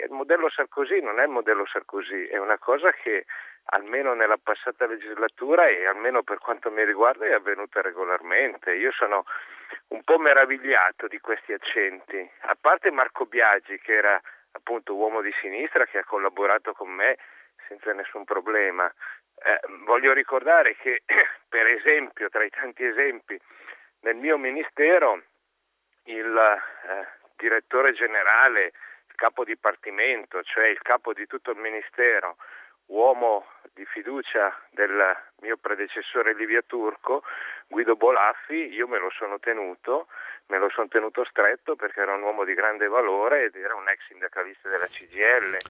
il modello Sarkozy non è il modello Sarkozy, è una cosa che almeno nella passata legislatura e almeno per quanto mi riguarda è avvenuta regolarmente. Io sono un po' meravigliato di questi accenti, a parte Marco Biagi che era appunto uomo di sinistra che ha collaborato con me senza nessun problema. Voglio ricordare che per esempio, tra i tanti esempi, nel mio ministero il direttore generale, il capo dipartimento, cioè il capo di tutto il ministero, uomo di fiducia del mio predecessore Livia Turco, Guido Bolaffi, io me lo sono tenuto stretto perché era un uomo di grande valore ed era un ex sindacalista della CGIL.